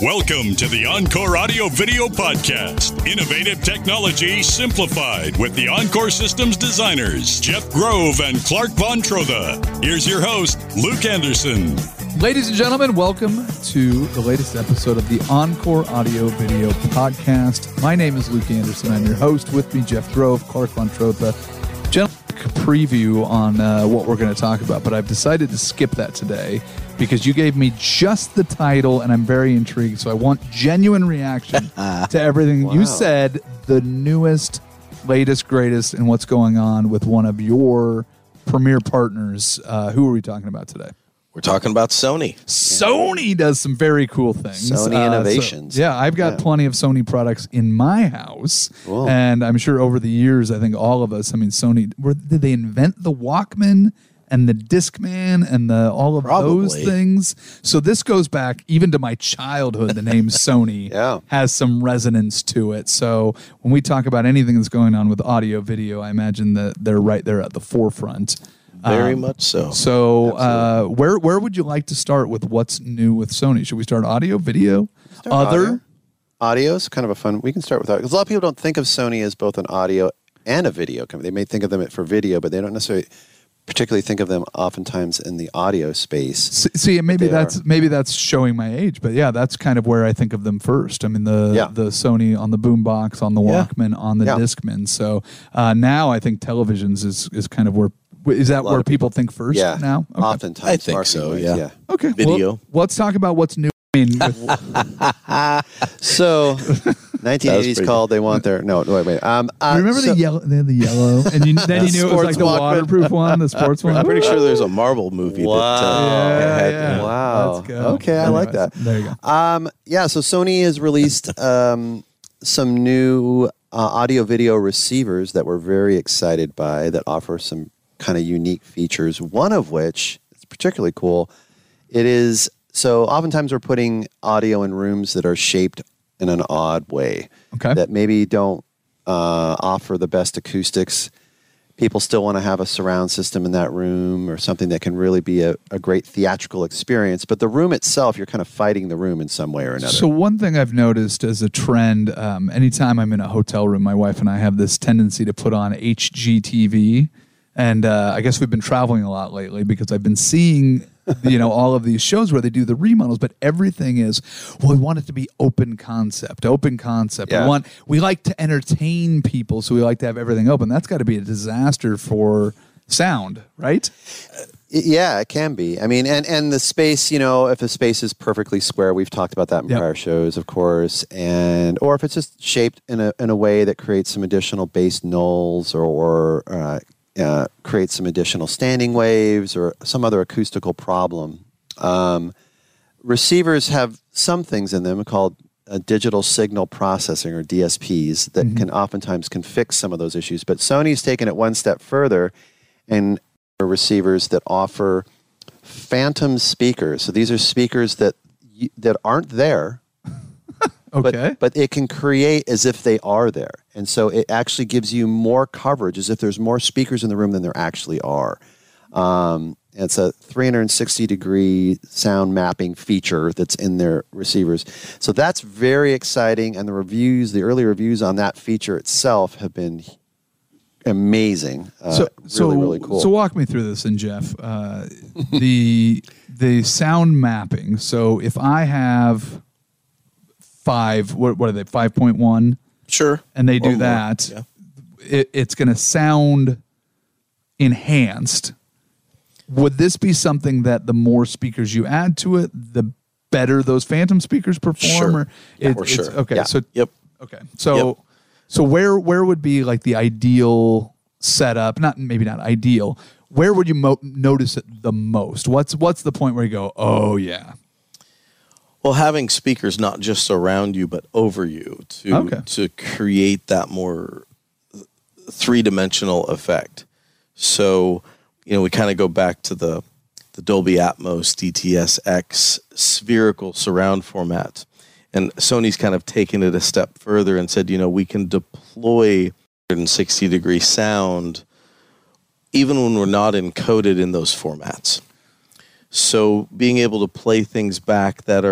Welcome to the Encore Audio Video Podcast. Innovative technology simplified with the Encore Systems designers, Jeff Grove and Clark Von Trotha. Here's your host, Luke Anderson. Ladies and gentlemen, welcome to the latest episode of the Encore Audio Video Podcast. My name is Luke Anderson. I'm your host. With me, Jeff Grove, Clark Von Trotha. Gentlemen, a preview on what we're going to talk about, but I've decided to skip that today because you gave me just the title, and I'm very intrigued. So I want genuine reaction to everything you said, the newest, latest, greatest, and what's going on with one of your premier partners. Who are we talking about today? We're talking about Sony. Sony does some very cool things. Sony Innovations. I've got plenty of Sony products in my house. Cool. And I'm sure over the years, I think all of us, Sony, did they invent the Walkman and the Discman and all of those things? So this goes back even to my childhood. The name Sony has some resonance to it. So when we talk about anything that's going on with audio, video, I imagine that they're right there at the forefront. Very much so. So where would you like to start with what's new with Sony? Should we start audio, video, other? Audio is kind of a fun. We can start with audio because a lot of people don't think of Sony as both an audio and a video company. They may think of them for video, but they don't necessarily particularly think of them oftentimes in the audio space. See, maybe that's showing my age, but yeah, that's kind of where I think of them first. I mean, the Sony on the boombox, on the Walkman, on the Discman. So now I think televisions is kind of where. Is that where people think first now? Okay. Oftentimes. I think so, yeah. Okay. Video. Well, let's talk about what's new. So, 1980s called. They want their wait. Remember the yellow? They had the yellow, and then you knew it was like the waterproof one, the sports one. I'm pretty sure there's a Marvel movie. Wow. Wow. Let's go. Okay, I like that. There you go. So Sony has released some new audio-video receivers that we're very excited by that offer some kind of unique features. One of which is particularly cool. It is. So oftentimes we're putting audio in rooms that are shaped in an odd way that maybe don't offer the best acoustics. People still want to have a surround system in that room or something that can really be a great theatrical experience. But the room itself, you're kind of fighting the room in some way or another. So one thing I've noticed as a trend, anytime I'm in a hotel room, my wife and I have this tendency to put on HGTV. And I guess we've been traveling a lot lately because I've been seeing, all of these shows where they do the remodels, but everything is, we want it to be open concept. Yeah. We like to entertain people, so we like to have everything open. That's got to be a disaster for sound, right? Yeah, it can be. I mean, and the space, if the space is perfectly square, we've talked about that in prior shows, of course, or if it's just shaped in a way that creates some additional bass nulls or create some additional standing waves or some other acoustical problem. Receivers have some things in them called digital signal processing or DSPs that can oftentimes fix some of those issues. But Sony's taken it one step further and receivers that offer phantom speakers. So these are speakers that aren't there. But it can create as if they are there. And so it actually gives you more coverage as if there's more speakers in the room than there actually are. It's a 360-degree sound mapping feature that's in their receivers. So that's very exciting. And the early reviews on that feature itself have been amazing. Really cool. So walk me through this, and Jeff. The sound mapping. So if I have... what are they, 5.1? Sure. And they do that. Yeah. It's going to sound enhanced. Would this be something that the more speakers you add to it, the better those phantom speakers perform? Sure. For sure. Okay. Yeah. So, Okay. So where would be like the ideal setup? Maybe not ideal. Where would you notice it the most? What's the point where you go, oh yeah? Well, having speakers not just around you but over you to create that more three-dimensional effect. So, we kind of go back to the Dolby Atmos DTS-X spherical surround format. And Sony's kind of taken it a step further and said, we can deploy 160-degree sound even when we're not encoded in those formats. So being able to play things back that are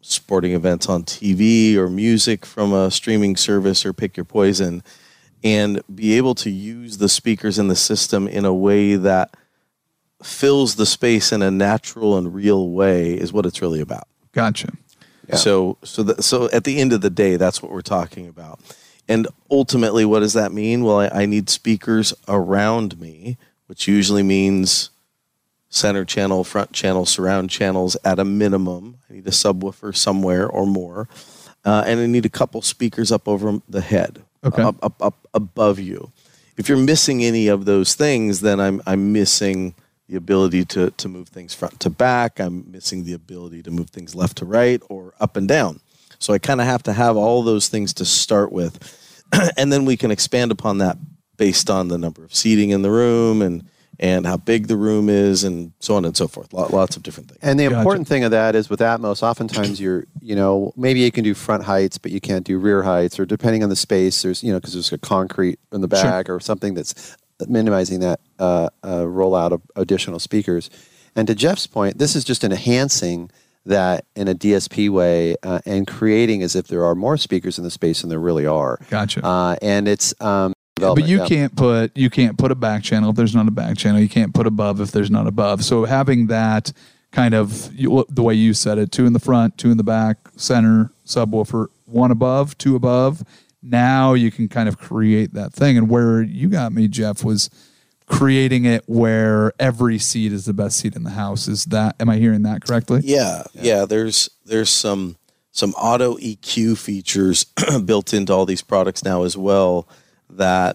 sporting events on TV or music from a streaming service or pick your poison, and be able to use the speakers in the system in a way that fills the space in a natural and real way is what it's really about. Gotcha. Yeah. So at the end of the day, that's what we're talking about. And ultimately, what does that mean? Well, I need speakers around me, which usually means center channel, front channel, surround channels at a minimum. I need a subwoofer somewhere or more. And I need a couple speakers up over the head, up above you. If you're missing any of those things, then I'm missing the ability to move things front to back. I'm missing the ability to move things left to right or up and down. So I kind of have to have all those things to start with. And then we can expand upon that based on the number of seating in the room and how big the room is and so on and so forth. Lots of different things. And the important thing of that is with Atmos, oftentimes maybe you can do front heights, but you can't do rear heights, or depending on the space, there's, because there's a concrete in the back or something that's minimizing that rollout of additional speakers. And to Jeff's point, this is just enhancing that in a DSP way and creating as if there are more speakers in the space than there really are. Gotcha. And it's but you can't put a back channel if there's not a back channel. You can't put above if there's not above. So having that kind of the way you said it, 2 in the front, 2 in the back, center, subwoofer, 1 above, 2 above. Now you can kind of create that thing. And where you got me, Jeff, was creating it where every seat is the best seat in the house. Am I hearing that correctly? Yeah. There's some auto EQ features built into all these products now as well, that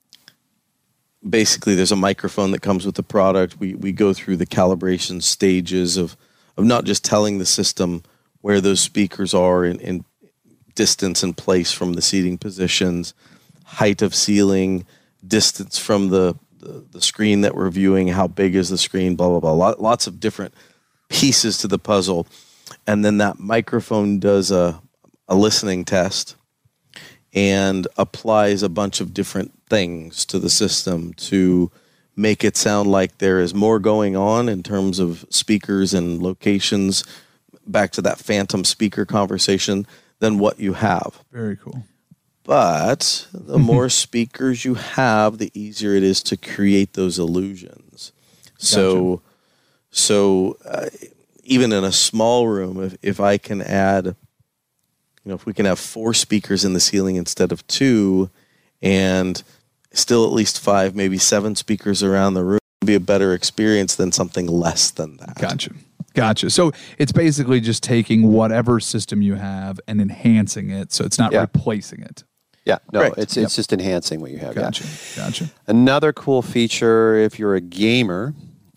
basically there's a microphone that comes with the product. We go through the calibration stages of not just telling the system where those speakers are in distance and place from the seating positions, height of ceiling, distance from the screen that we're viewing, how big is the screen, blah, blah, blah. Lots of different pieces to the puzzle. And then that microphone does a listening test and applies a bunch of different things to the system to make it sound like there is more going on in terms of speakers and locations, back to that phantom speaker conversation, than what you have. Very cool. But the more speakers you have, the easier it is to create those illusions. Gotcha. So even in a small room, if I can add, if we can have 4 speakers in the ceiling instead of 2, and still at least 5, maybe 7 speakers around the room, it'd be a better experience than something less than that. Gotcha. So it's basically just taking whatever system you have and enhancing it, so it's not replacing it. Yeah, no, Correct. it's just enhancing what you have. Gotcha. Another cool feature, if you're a gamer,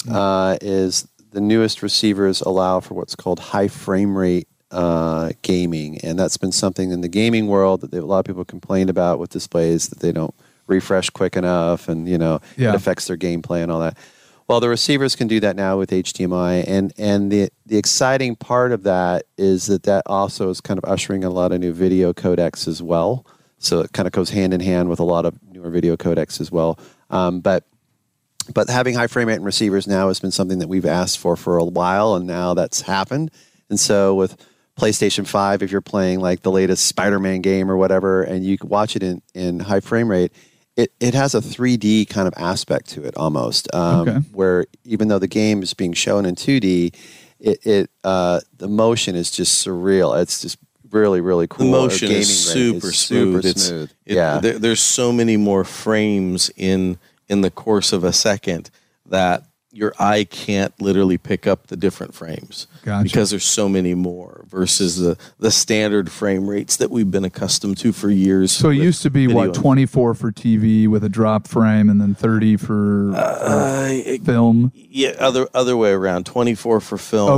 is the newest receivers allow for what's called high frame rate gaming, and that's been something in the gaming world that a lot of people complained about with displays, that they don't refresh quick enough, and it affects their gameplay and all that. Well, the receivers can do that now with HDMI, and the exciting part of that is that also is kind of ushering a lot of new video codecs as well. So it kind of goes hand in hand with a lot of newer video codecs as well. But having high frame rate in receivers now has been something that we've asked for a while, and now that's happened. And so with PlayStation 5, if you're playing like the latest Spider-Man game or whatever, and you can watch it in high frame rate, it has a 3D kind of aspect to it almost, where even though the game is being shown in 2D, the motion is just surreal. It's just really, really cool. The motion is super smooth. There's so many more frames in the course of a second that your eye can't literally pick up the different frames. Gotcha. Because there's so many more versus the standard frame rates that we've been accustomed to for years. So it used to be 24 for TV with a drop frame, and then 30 for film? Yeah, other way around. 24 for film,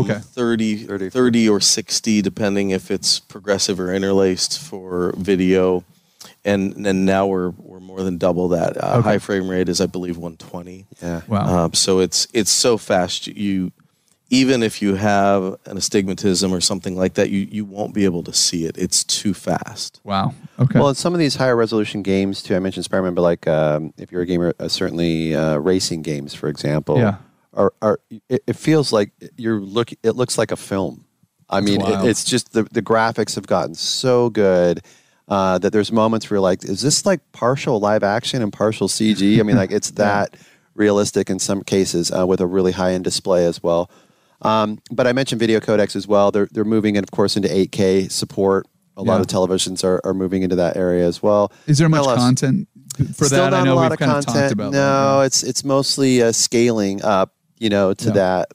30 or 60, depending if it's progressive or interlaced for video. And now we're more than double that. High frame rate is, I believe, 120. Yeah. Wow. So it's so fast. Even if you have an astigmatism or something like that, you won't be able to see it. It's too fast. Wow. Okay. Well, in some of these higher resolution games too, I mentioned Spider-Man, but like if you're a gamer, certainly racing games, for example. Yeah. It feels like it looks like a film. I mean, it's just the graphics have gotten so good that there's moments where you're like, is this like partial live action and partial CG? I mean, like it's that realistic in some cases with a really high-end display as well. But I mentioned video codecs as well. They're moving in, of course, into 8K support. A lot of televisions are moving into that area as well. Is there much content for still that? Not I know a lot we've of kind content. of talked about no, that. it's mostly scaling up, to that.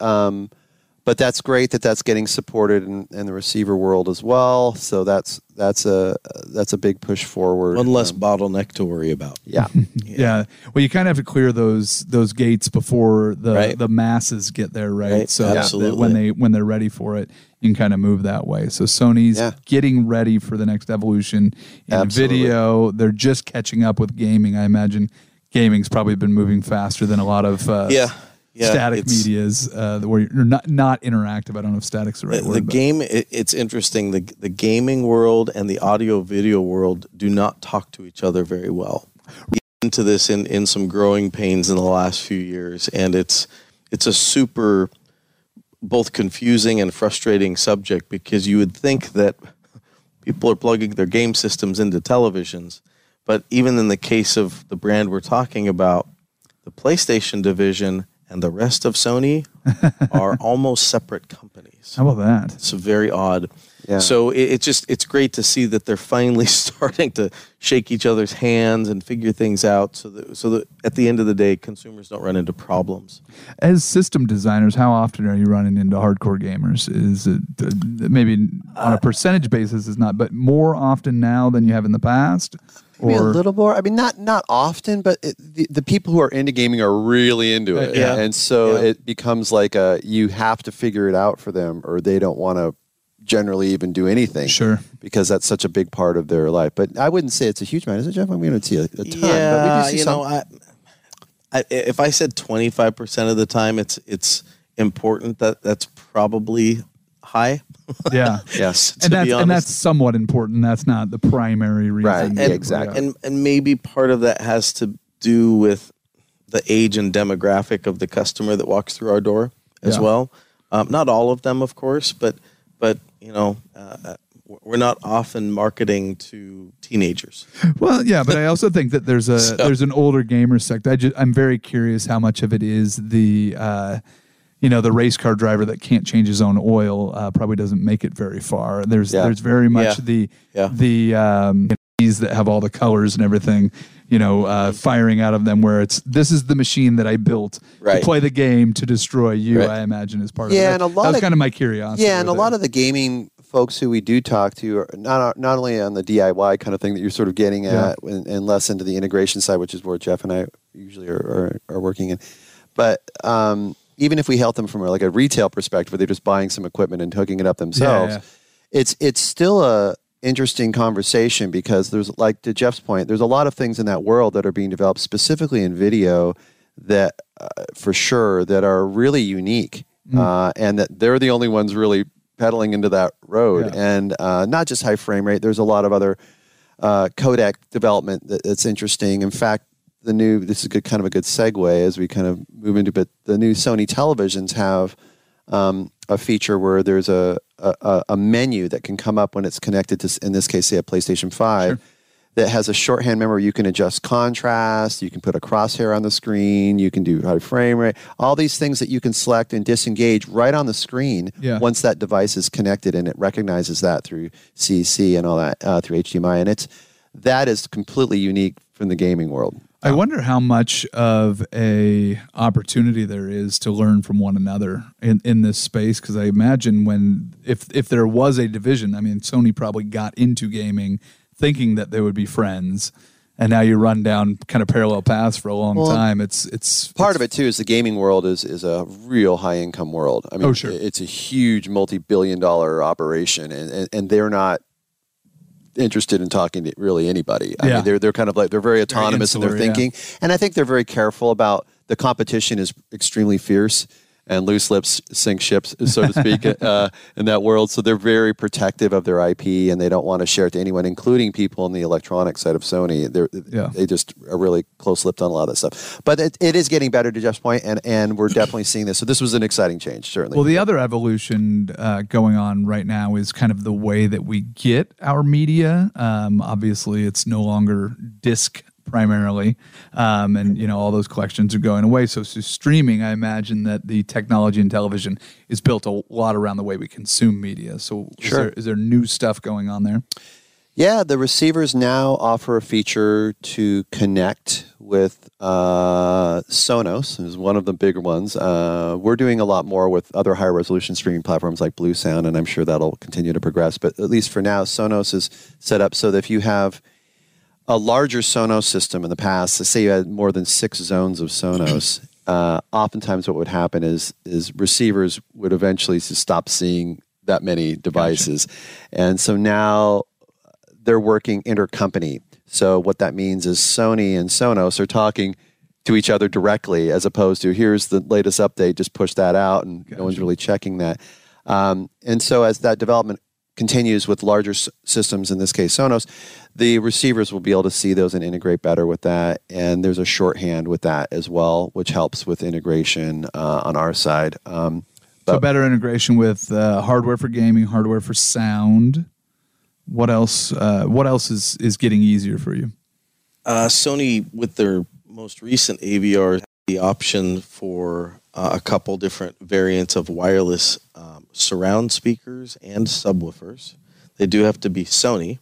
But that's great that's getting supported in the receiver world as well. So that's a big push forward. One less bottleneck to worry about. Yeah. Yeah. Well, you kind of have to clear those gates before the masses get there, right? So absolutely. when they're ready for it, you can kind of move that way. So Sony's getting ready for the next evolution in video. They're just catching up with gaming. I imagine gaming's probably been moving faster than a lot of static medias where you're not interactive. I don't know if static's the right word. It's interesting. The gaming world and the audio video world do not talk to each other very well. We get into this in some growing pains in the last few years, and it's a super both confusing and frustrating subject, because you would think that people are plugging their game systems into televisions, but even in the case of the brand we're talking about, the PlayStation division and the rest of Sony are almost separate companies. How about that? It's very odd. Yeah. So it's great to see that they're finally starting to shake each other's hands and figure things out so that at the end of the day, consumers don't run into problems. As system designers, how often are you running into hardcore gamers? Is it maybe on a percentage basis is not, but more often now than you have in the past? Maybe a little more. I mean, not often, but the people who are into gaming are really into it. And so it becomes like you have to figure it out for them, or they don't want to generally even do anything. Sure. Because that's such a big part of their life. But I wouldn't say it's a huge amount, is it, Jeff? I'm going to see a ton. Yeah, but we do see some. If I said 25% of the time it's important, that's probably high. Yeah. Yes. And that's somewhat important. That's not the primary reason. Right. Exactly. And maybe part of that has to do with the age and demographic of the customer that walks through our door as well. Not all of them, of course, but we're not often marketing to teenagers. Well, yeah, but I also think that there's an older gamer sector. I'm very curious how much of it is the the race car driver that can't change his own oil probably doesn't make it very far. There's very much the that have all the colors and everything, firing out of them, where this is the machine that I built to play the game to destroy you. I imagine is part of it. And that was kind of my curiosity. Yeah, and a lot of the gaming folks who we do talk to are not only on the DIY kind of thing that you're sort of getting at, and less into the integration side, which is where Jeff and I usually are working in, but even if we help them from like a retail perspective, where they're just buying some equipment and hooking it up themselves, it's still a interesting conversation, because there's, like to Jeff's point, there's a lot of things in that world that are being developed specifically in video that for sure that are really unique, and that they're the only ones really pedaling into that road. And not just high frame rate, there's a lot of other codec development that's interesting. In fact, this is kind of a good segue as we kind of move into, but the new Sony televisions have a feature where there's a menu that can come up when it's connected to, in this case, say a PlayStation 5, that has a shorthand menu where you can adjust contrast, you can put a crosshair on the screen, you can do high frame rate, all these things that you can select and disengage right on the screen once that device is connected, and it recognizes that through CC and all that, through HDMI, and that is completely unique from the gaming world. I wonder how much of a opportunity there is to learn from one another in this space, because I imagine if there was a division, I mean, Sony probably got into gaming thinking that they would be friends, and now you run down kind of parallel paths for a long time. It's part of it too is the gaming world is a real high income world. I mean, it's a huge multi-billion-dollar operation, and they're not interested in talking to really anybody. I mean, they're kind of like, they're very autonomous in their thinking, and I think they're very careful about, the competition is extremely fierce. and loose lips sink ships, so to speak, in that world. So they're very protective of their IP, and they don't want to share it to anyone, including people on the electronic side of Sony. They just are really close-lipped on a lot of that stuff. But it is getting better, to Jeff's point, and we're definitely seeing this. So this was an exciting change, certainly. Well, the other evolution going on right now is kind of the way that we get our media. Obviously, it's no longer disc primarily, and all those collections are going away. So streaming, I imagine that the technology in television is built a lot around the way we consume media. So is there new stuff going on there? Yeah, the receivers now offer a feature to connect with Sonos, is one of the bigger ones. We're doing a lot more with other higher resolution streaming platforms like Bluesound, and I'm sure that'll continue to progress. But at least for now, Sonos is set up so that if you have a larger Sonos system in the past, let's say you had more than 6 zones of Sonos, oftentimes what would happen is receivers would eventually stop seeing that many devices. Gotcha. And so now they're working intercompany. So what that means is Sony and Sonos are talking to each other directly, as opposed to here's the latest update, just push that out, and no one's really checking that. And so as that development continues with larger systems, in this case Sonos, the receivers will be able to see those and integrate better with that. And there's a shorthand with that as well, which helps with integration on our side. So better integration with hardware for gaming, hardware for sound. What else? What else is getting easier for you? Sony, with their most recent AVR, the option for a couple different variants of wireless surround speakers and subwoofers. They do have to be Sony,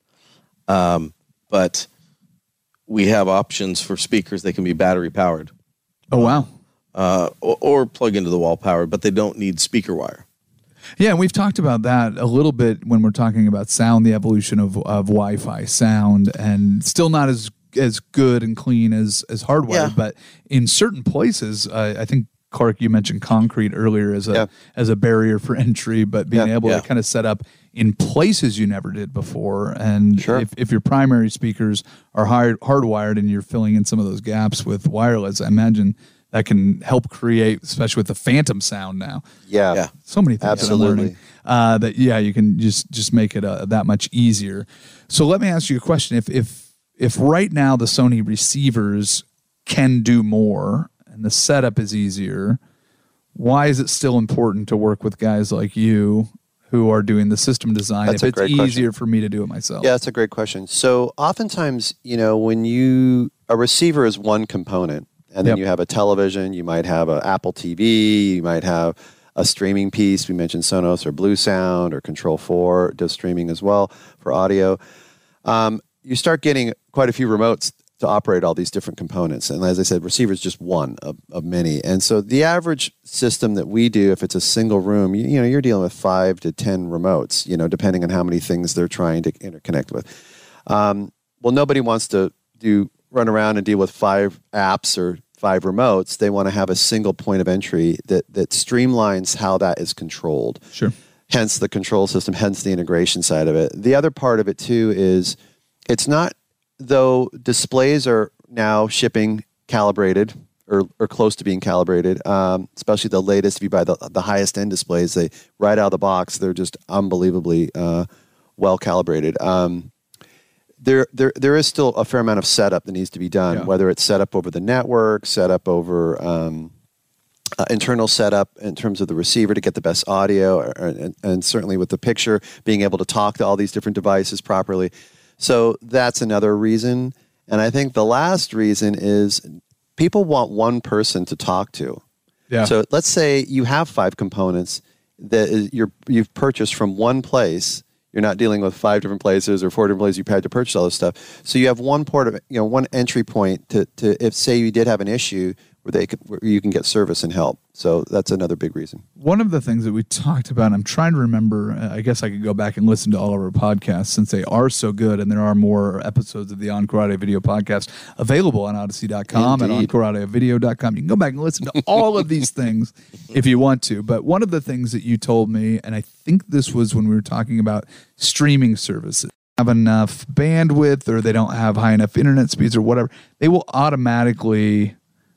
but we have options for speakers that can be battery powered. Oh, wow. Or plug into the wall powered, but they don't need speaker wire. Yeah, and we've talked about that a little bit when we're talking about sound, the evolution of Wi-Fi sound, and still not as good and clean as hardware, but in certain places, I think, Clark, you mentioned concrete earlier as a barrier for entry, but being able to kind of set up in places you never did before. And if your primary speakers are hardwired and you're filling in some of those gaps with wireless, I imagine that can help create, especially with the phantom sound now. Yeah. So many things. Absolutely. That you can just make it that much easier. So let me ask you a question. If right now the Sony receivers can do more and the setup is easier, why is it still important to work with guys like you who are doing the system design if it's easier for me to do it myself? Yeah, that's a great question. So oftentimes, when a receiver is one component, and then you have a television, you might have an Apple TV, you might have a streaming piece. We mentioned Sonos or Bluesound or Control4 does streaming as well for audio. You start getting quite a few remotes to operate all these different components. And as I said, receiver is just one of many. And so the average system that we do, if it's a single room, you're dealing with 5 to 10 remotes, depending on how many things they're trying to interconnect with. Well, nobody wants to run around and deal with 5 apps or 5 remotes. They want to have a single point of entry that streamlines how that is controlled. Sure. Hence the control system, hence the integration side of it. The other part of it too is it's not, though displays are now shipping calibrated or close to being calibrated, especially the latest. If you buy the highest end displays, right out of the box, they're just unbelievably well calibrated. There is still a fair amount of setup that needs to be done, whether it's set up over the network, set up over internal setup in terms of the receiver to get the best audio, and certainly with the picture, being able to talk to all these different devices properly. So that's another reason. And I think the last reason is people want one person to talk to. Yeah. So let's say you have 5 components that you've purchased from one place. You're not dealing with 5 different places or 4 different places you've had to purchase all this stuff. So you have one port of, one entry point to if say you did have an issue where you can get service and help. So that's another big reason. One of the things that we talked about, I'm trying to remember, I guess I could go back and listen to all of our podcasts since they are so good, and there are more episodes of the Encore Audio Video Podcast available on Odyssey.com and EncoreAudioVideo.com. You can go back and listen to all of these things if you want to. But one of the things that you told me, and I think this was when we were talking about streaming services, have enough bandwidth or they don't have high enough internet speeds or whatever, they will automatically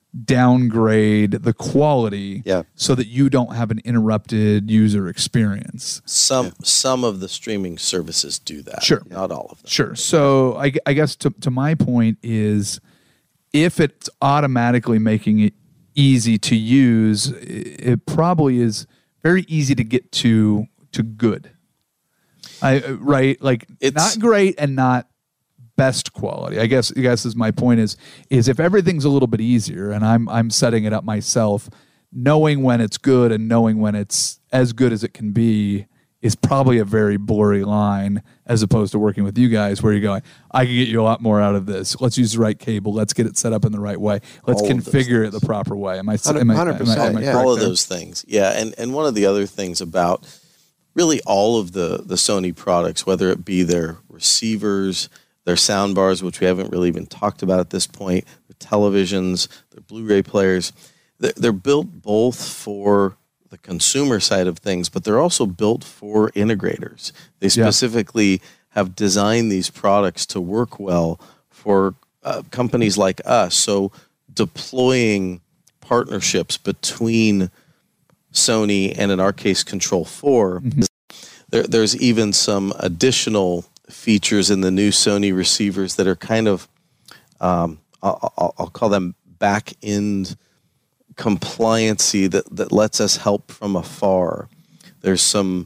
downgrade the quality so that you don't have an interrupted user experience. Some of the streaming services do that. Sure. Not all of them. Sure. So I guess to my point is, if it's automatically making it easy to use, it probably is very easy to get to good. Right? Like, it's not great and not best quality. I guess is my point is if everything's a little bit easier and I'm setting it up myself, knowing when it's good and knowing when it's as good as it can be is probably a very blurry line, as opposed to working with you guys where you're going, I can get you a lot more out of this. Let's use the right cable. Let's get it set up in the right way. Let's configure it the proper way. Am I 100%? All of those things. Yeah. And one of the other things about really all of the Sony products, whether it be their receivers, their sound bars, which we haven't really even talked about at this point, their televisions, their Blu-ray players, they're built both for the consumer side of things, but they're also built for integrators. They specifically have designed these products to work well for companies like us. So deploying partnerships between Sony and, in our case, Control4, there's even some additional features in the new Sony receivers that are kind of, I'll call them back-end compliancy that lets us help from afar. There's some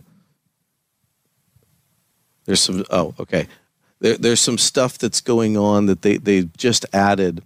stuff that's going on that they just added.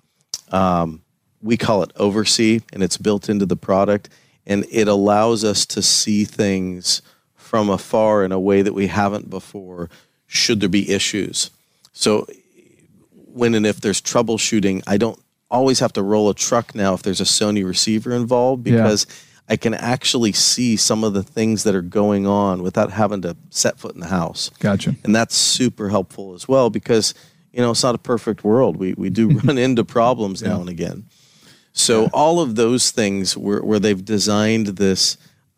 We call it Oversee, and it's built into the product, and it allows us to see things from afar in a way that we haven't before, should there be issues. So when and if there's troubleshooting, I don't always have to roll a truck now if there's a Sony receiver involved, because I can actually see some of the things that are going on without having to set foot in the house. Gotcha. And that's super helpful as well, because, it's not a perfect world. We do run into problems now and again. So all of those things where they've designed this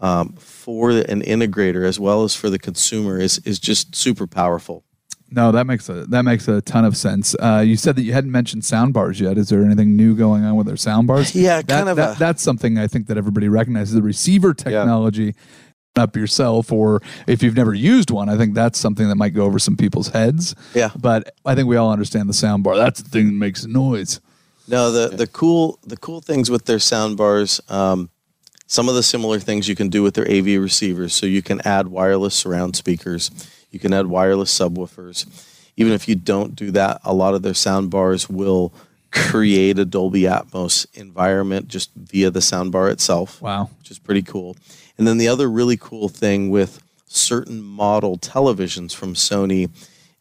for an integrator as well as for the consumer is just super powerful. No, that makes a ton of sense. You said that you hadn't mentioned soundbars yet. Is there anything new going on with their soundbars? Yeah, that's something I think that everybody recognizes. The receiver technology up yourself, or if you've never used one, I think that's something that might go over some people's heads. Yeah. But I think we all understand the soundbar. That's the thing that makes noise. No, the cool things with their soundbars, some of the similar things you can do with their AV receivers. So you can add wireless surround speakers. You can add wireless subwoofers. Even if you don't do that, a lot of their sound bars will create a Dolby Atmos environment just via the sound bar itself. Wow. Which is pretty cool. And then the other really cool thing with certain model televisions from Sony,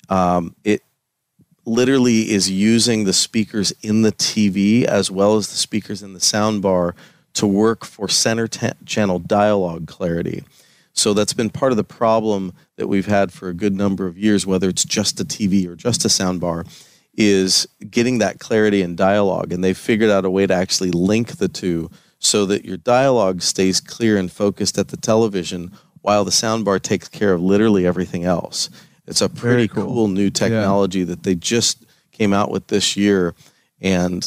it literally is using the speakers in the TV as well as the speakers in the sound bar to work for center channel dialogue clarity. So that's been part of the problem that we've had for a good number of years, whether it's just a TV or just a soundbar, is getting that clarity in dialogue. And they've figured out a way to actually link the two so that your dialogue stays clear and focused at the television while the soundbar takes care of literally everything else. It's a pretty cool new technology that they just came out with this year. And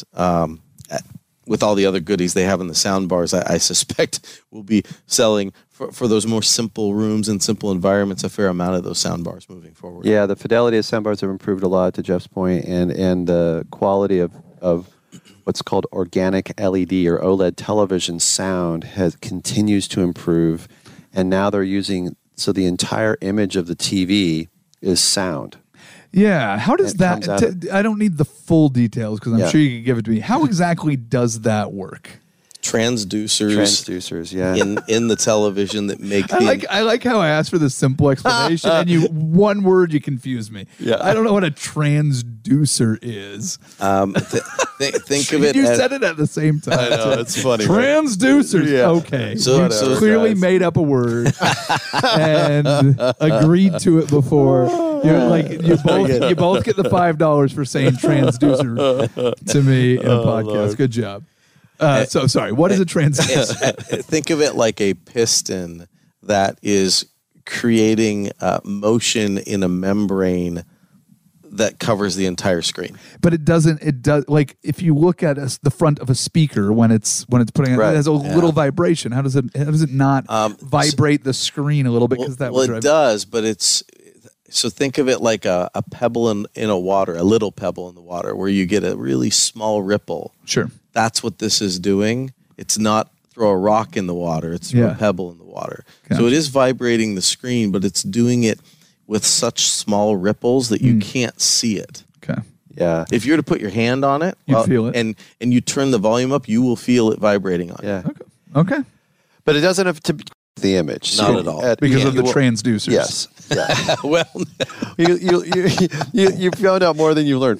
with all the other goodies they have in the sound bars, I suspect we'll be selling for those more simple rooms and simple environments a fair amount of those sound bars moving forward. Yeah, the fidelity of sound bars have improved a lot, to Jeff's point, and the quality of what's called organic LED or OLED television sound continues to improve, and now they're using, so the entire image of the TV is sound. Yeah, how does that? I don't need the full details because I'm sure you can give it to me. How exactly does that work? Transducers, yeah, in the television that make. I like how I asked for the simple explanation, and one word you confuse me. Yeah, I don't know what a transducer is. Think of it. You said it at the same time. I know, it's funny. Transducers. Right? Yeah. Okay, so clearly made up a word and agreed to it before. You both get the $5 for saying transducer to me in a podcast. Lord. Good job. So sorry, what is a transducer? Think of it like a piston that is creating motion in a membrane that covers the entire screen. But it does like if you look at the front of a speaker when it's putting it has a little vibration. How does it not vibrate the screen a little bit? It does, but so think of it like a pebble in a water, a little pebble in the water where you get a really small ripple. Sure. That's what this is doing. It's not throw a rock in the water, it's throw a pebble in the water. Gotcha. So it is vibrating the screen, but it's doing it with such small ripples that you can't see it. Okay. Yeah. If you were to put your hand on it, you feel it. And you turn the volume up, you will feel it vibrating on you. Okay. But it doesn't have to be the image. Not at all. Because of the transducers. Yes. Yeah. Well, you found out more than you learned.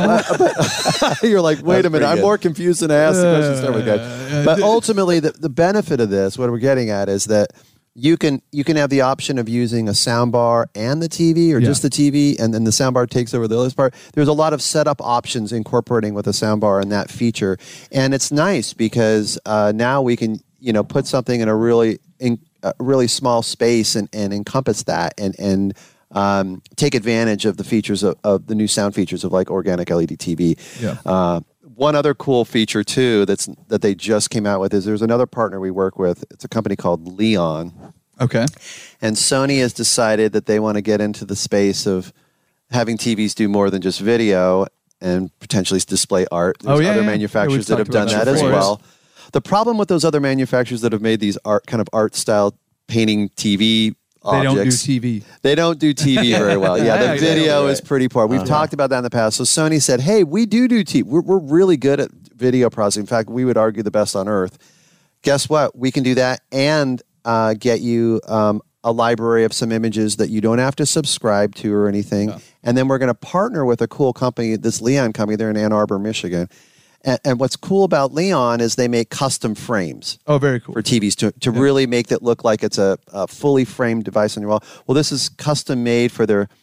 You're like, wait a minute, I'm more confused than I asked the question to start with. But ultimately, the benefit of this, what we're getting at, is that you can have the option of using a soundbar and the TV, or just the TV, and then the soundbar takes over the other part. There's a lot of setup options incorporating with a soundbar and that feature, and it's nice because now we can put something in a really small space and encompass that and take advantage of the features of the new sound features of like organic LED TV. Yeah. One other cool feature too that they just came out with is there's another partner we work with. It's a company called Leon. Okay. And Sony has decided that they want to get into the space of having TVs do more than just video and potentially display art. There's other manufacturers that have done that as well. The problem with those other manufacturers that have made these art style painting TV objects, They don't do TV very well. Yeah, the video is pretty poor. We've talked about that in the past. So Sony said, hey, we do TV. We're really good at video processing. In fact, we would argue the best on earth. Guess what? We can do that and get you a library of some images that you don't have to subscribe to or anything. Yeah. And then we're going to partner with a cool company, this Leon company. They're in Ann Arbor, Michigan. And what's cool about Leon is they make custom frames. Oh, very cool. For TVs to really make it look like it's a fully framed device on your wall. Well, this is custom made for their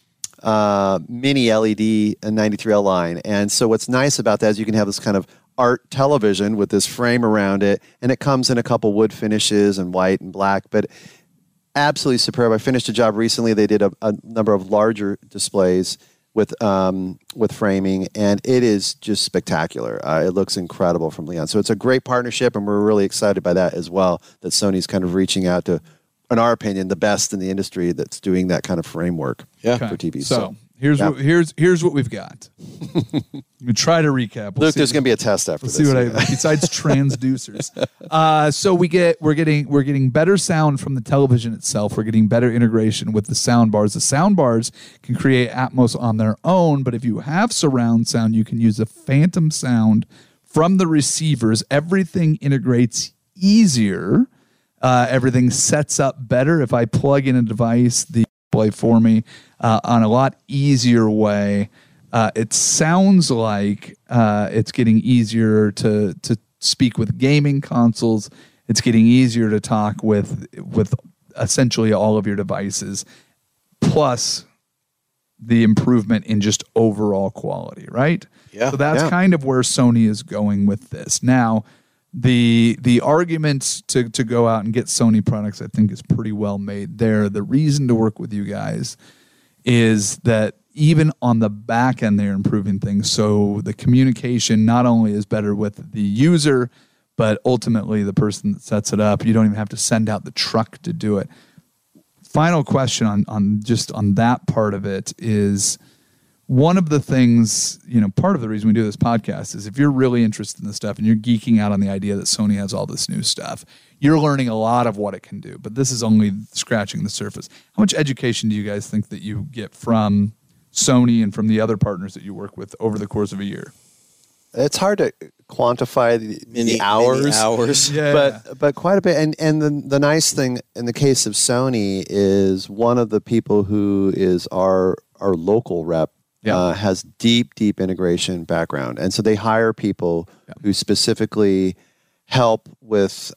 mini LED 93L line. And so what's nice about that is you can have this kind of art television with this frame around it, and it comes in a couple wood finishes and white and black, but absolutely superb. I finished a job recently. They did a number of larger displays with framing, and it is just spectacular. It looks incredible from Leon. So it's a great partnership, and we're really excited by that as well, that Sony's kind of reaching out to, in our opinion, the best in the industry that's doing that kind of framework for TV. So here's what we've got. We try to recap. Look, there's going to be a test after this. See what besides transducers. So we're getting better sound from the television itself. We're getting better integration with the sound bars. The sound bars can create Atmos on their own, but if you have surround sound, you can use the phantom sound from the receivers. Everything integrates easier. Everything sets up better. If I plug in a device, the play for me on a lot easier way. It sounds like it's getting easier to speak with gaming consoles. It's getting easier to talk with essentially all of your devices, plus the improvement in just overall quality, right? Yeah. So that's kind of where Sony is going with this. Now, the argument to go out and get Sony products, I think, is pretty well made there. The reason to work with you guys is that even on the back end, they're improving things. So the communication not only is better with the user, but ultimately the person that sets it up. You don't even have to send out the truck to do it. Final question on that part of it is, one of the things, part of the reason we do this podcast is if you're really interested in this stuff and you're geeking out on the idea that Sony has all this new stuff, you're learning a lot of what it can do. But this is only scratching the surface. How much education do you guys think that you get from Sony and from the other partners that you work with over the course of a year? It's hard to quantify the hours, but quite a bit. And the nice thing in the case of Sony is one of the people who is our local rep has deep integration background. And so they hire people who specifically help with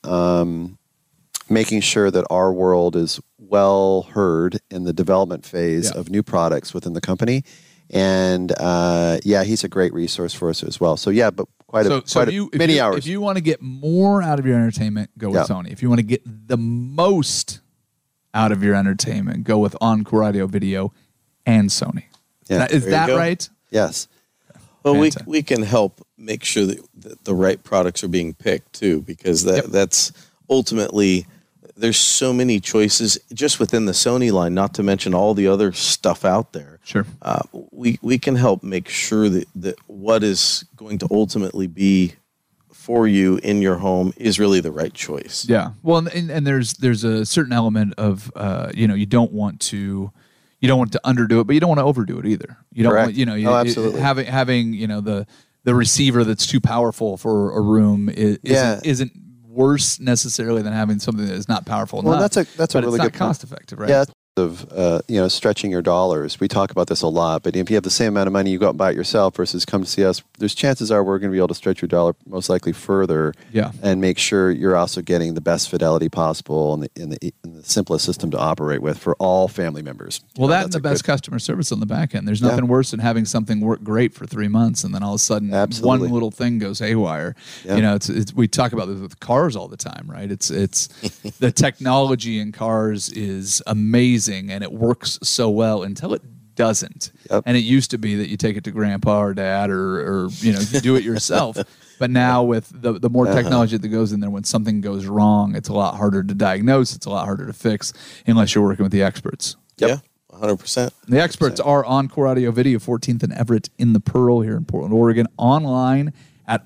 making sure that our world is well heard in the development phase of new products within the company. And he's a great resource for us as well. So but many hours. If you want to get more out of your entertainment, go with Sony. If you want to get the most out of your entertainment, go with Encore Audio Video and Sony. Yeah. Is that right? Yes. Well, we can help make sure that the right products are being picked too, because that's ultimately, there's so many choices just within the Sony line, not to mention all the other stuff out there. Sure. We can help make sure that what is going to ultimately be for you in your home is really the right choice. Yeah. Well, and there's a certain element of you don't want to underdo it, but you don't want to overdo it either. You don't Correct. want absolutely. having the receiver that's too powerful for a room isn't worse necessarily than having something that is not powerful enough. Well, that's a really good good cost effective, right? Yeah. Of stretching your dollars. We talk about this a lot, but if you have the same amount of money, you go out and buy it yourself versus come to see us. There's chances are we're going to be able to stretch your dollar most likely further, and make sure you're also getting the best fidelity possible and the simplest system to operate with for all family members. Well, and the best customer service on the back end. There's nothing worse than having something work great for 3 months and then all of a sudden one little thing goes haywire. Yeah. It's we talk about this with cars all the time, right? It's the technology in cars is amazing. And it works so well until it doesn't. Yep. And it used to be that you take it to grandpa or dad or you do it yourself. But now with the more technology that goes in there, when something goes wrong, it's a lot harder to diagnose. It's a lot harder to fix unless you're working with the experts. Yep. Yeah. 100%. The experts are Encore Audio Video, 14th and Everett in the Pearl here in Portland, Oregon. Online at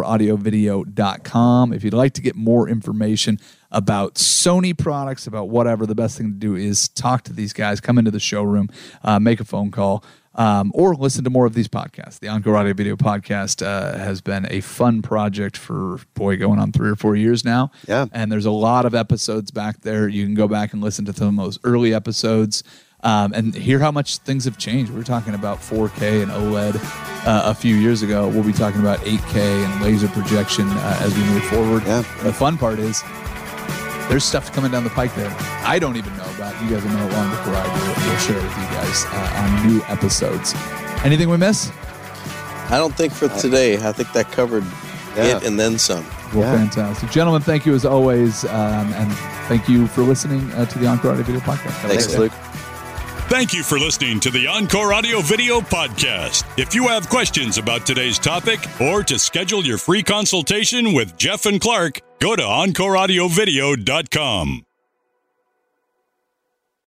EncoreAudioVideo.com. If you'd like to get more information about Sony products, about whatever, the best thing to do is talk to these guys, come into the showroom, make a phone call, or listen to more of these podcasts. The Encore Audio Video Podcast has been a fun project for, going on 3 or 4 years now. Yeah. And there's a lot of episodes back there. You can go back and listen to some of those early episodes. And hear how much things have changed. We were talking about 4K and OLED a few years ago. We'll be talking about 8K and laser projection as we move forward. Yeah. The fun part is there's stuff coming down the pike there I don't even know about. You guys will know it long before I do. We'll share it with you guys on new episodes. Anything we miss? I don't think for today. I think that covered it and then some. Well, fantastic. Gentlemen, thank you as always. And thank you for listening to the Encore Audio Video Podcast. Thanks, Luke. Thank you for listening to the Encore Audio Video Podcast. If you have questions about today's topic or to schedule your free consultation with Jeff and Clark, go to EncoreAudioVideo.com.